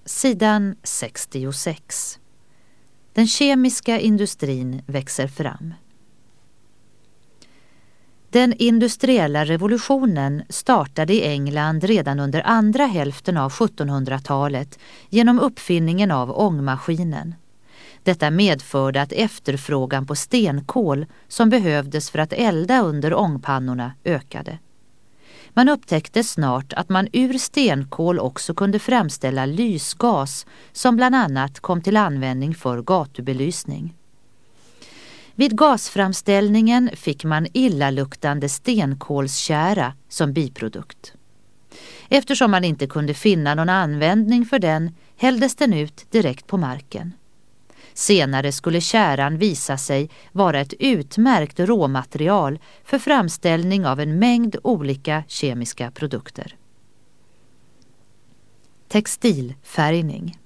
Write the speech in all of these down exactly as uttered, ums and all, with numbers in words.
Sidan sextiosex. Den kemiska industrin växer fram. Den industriella revolutionen startade i England redan under andra hälften av sjuttonhundratalet genom uppfinningen av ångmaskinen. Detta medförde att efterfrågan på stenkol som behövdes för att elda under ångpannorna ökade. Man upptäckte snart att man ur stenkol också kunde framställa lysgas som bland annat kom till användning för gatubelysning. Vid gasframställningen fick man illaluktande stenkolstjära som biprodukt. Eftersom man inte kunde finna någon användning för den hälldes den ut direkt på marken. Senare skulle tjäran visa sig vara ett utmärkt råmaterial för framställning av en mängd olika kemiska produkter. Textilfärgning.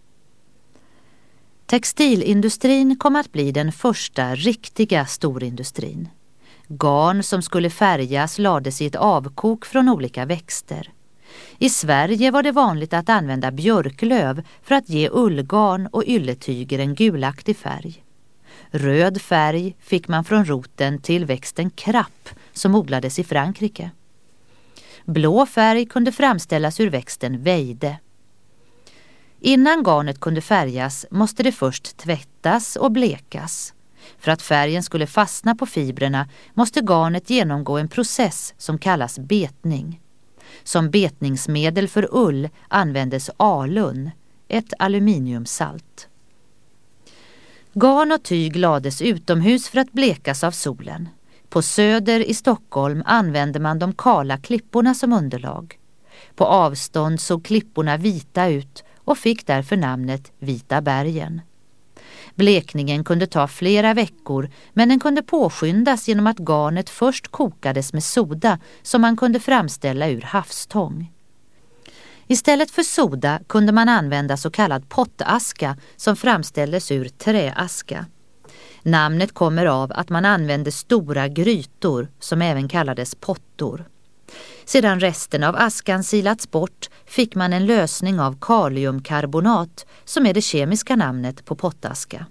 Textilindustrin kom att bli den första riktiga storindustrin. Garn som skulle färgas lades i ett avkok från olika växter. I Sverige var det vanligt att använda björklöv för att ge ullgarn och ylletyger en gulaktig färg. Röd färg fick man från roten till växten krapp som odlades i Frankrike. Blå färg kunde framställas ur växten vejde. Innan garnet kunde färgas måste det först tvättas och blekas. För att färgen skulle fastna på fibrerna måste garnet genomgå en process som kallas betning. Som betningsmedel för ull användes alun, ett aluminiumsalt. Garn och tyg lades utomhus för att blekas av solen. På Söder i Stockholm använde man de kala klipporna som underlag. På avstånd såg klipporna vita ut och fick därför namnet Vita bergen. Blekningen kunde ta flera veckor, men den kunde påskyndas genom att garnet först kokades med soda som man kunde framställa ur havstång. Istället för soda kunde man använda så kallad pottaska som framställdes ur träaska. Namnet kommer av att man använde stora grytor som även kallades pottor. Sedan resten av askan silats bort fick man en lösning av kaliumkarbonat som är det kemiska namnet på pottaska.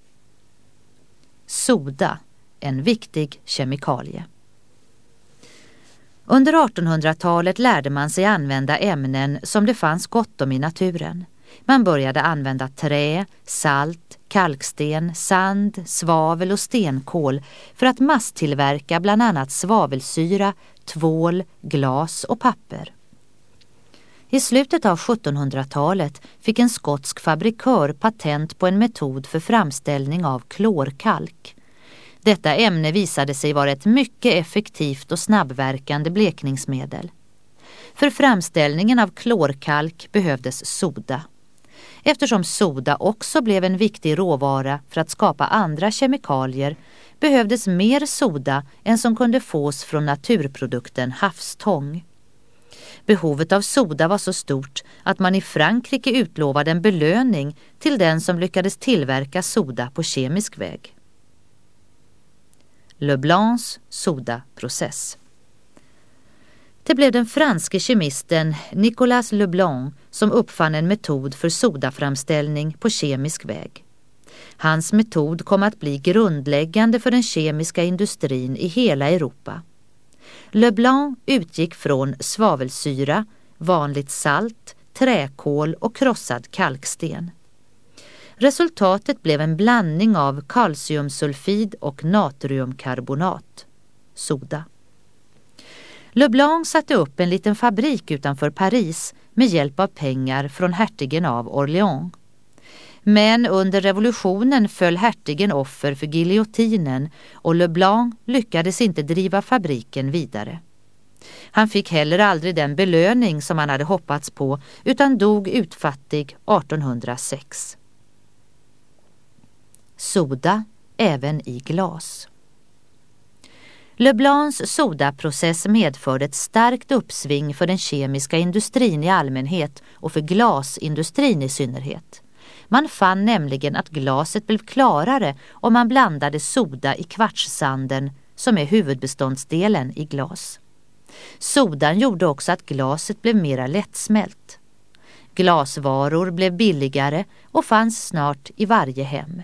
Soda, en viktig kemikalie. Under artonhundratalet lärde man sig använda ämnen som det fanns gott om i naturen. Man började använda trä, salt, kalksten, sand, svavel och stenkol för att masstillverka bland annat svavelsyra, tvål, glas och papper. I slutet av sjuttonhundratalet fick en skotsk fabrikör patent på en metod för framställning av klorkalk. Detta ämne visade sig vara ett mycket effektivt och snabbverkande blekningsmedel. För framställningen av klorkalk behövdes soda. Eftersom soda också blev en viktig råvara för att skapa andra kemikalier behövdes mer soda än som kunde fås från naturprodukten havstång. Behovet av soda var så stort att man i Frankrike utlovade en belöning till den som lyckades tillverka soda på kemisk väg. Leblancs sodaprocess. Det blev den franske kemisten Nicolas Leblanc som uppfann en metod för sodaframställning på kemisk väg. Hans metod kom att bli grundläggande för den kemiska industrin i hela Europa. Leblanc utgick från svavelsyra, vanligt salt, träkol och krossad kalksten. Resultatet blev en blandning av kalciumsulfid och natriumkarbonat, soda. Leblanc satte upp en liten fabrik utanför Paris med hjälp av pengar från hertigen av Orléans. Men under revolutionen föll hertigen offer för giljotinen och Leblanc lyckades inte driva fabriken vidare. Han fick heller aldrig den belöning som han hade hoppats på utan dog utfattig artonhundrasex. Soda även i glas. Leblancs sodaprocess medförde ett starkt uppsving för den kemiska industrin i allmänhet och för glasindustrin i synnerhet. Man fann nämligen att glaset blev klarare om man blandade soda i kvartssanden som är huvudbeståndsdelen i glas. Sodan gjorde också att glaset blev mera lättsmält. Glasvaror blev billigare och fanns snart i varje hem.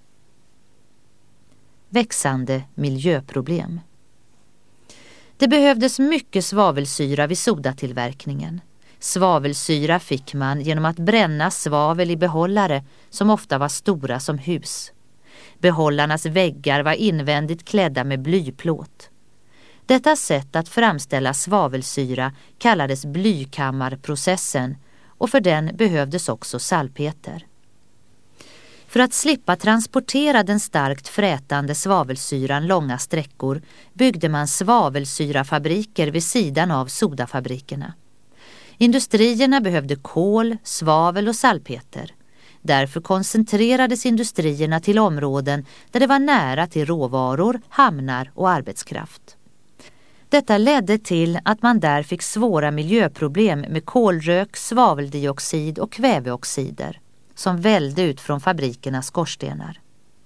Växande miljöproblem. Det behövdes mycket svavelsyra vid sodatillverkningen. Svavelsyra fick man genom att bränna svavel i behållare som ofta var stora som hus. Behållarnas väggar var invändigt klädda med blyplåt. Detta sätt att framställa svavelsyra kallades blykammarprocessen och för den behövdes också salpeter. För att slippa transportera den starkt frätande svavelsyran långa sträckor byggde man svavelsyrafabriker vid sidan av sodafabrikerna. Industrierna behövde kol, svavel och salpeter. Därför koncentrerades industrierna till områden där det var nära till råvaror, hamnar och arbetskraft. Detta ledde till att man där fick svåra miljöproblem med kolrök, svaveldioxid och kväveoxider som vällde ut från fabrikernas skorstenar.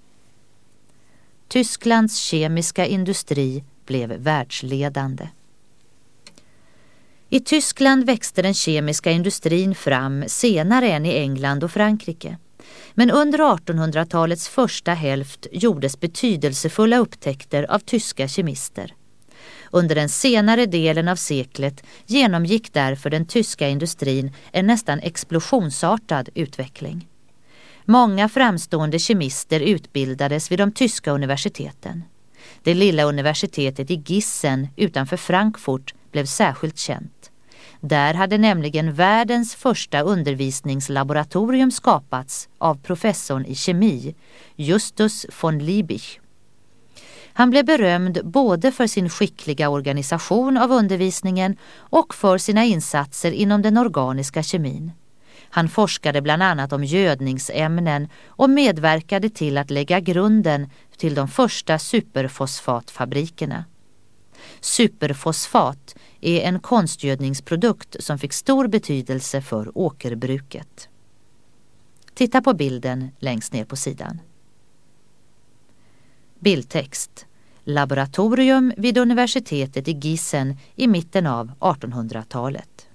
Tysklands kemiska industri blev världsledande. I Tyskland växte den kemiska industrin fram senare än i England och Frankrike. Men under artonhundratalets första hälft gjordes betydelsefulla upptäckter av tyska kemister. Under den senare delen av seklet genomgick därför den tyska industrin en nästan explosionsartad utveckling. Många framstående kemister utbildades vid de tyska universiteten. Det lilla universitetet i Gießen utanför Frankfurt blev särskilt känt. Där hade nämligen världens första undervisningslaboratorium skapats av professorn i kemi, Justus von Liebig. Han blev berömd både för sin skickliga organisation av undervisningen och för sina insatser inom den organiska kemin. Han forskade bland annat om gödningsämnen och medverkade till att lägga grunden till de första superfosfatfabrikerna. Superfosfat är en konstgödningsprodukt som fick stor betydelse för åkerbruket. Titta på bilden längst ner på sidan. Bildtext. Laboratorium vid universitetet i Gießen i mitten av artonhundratalet.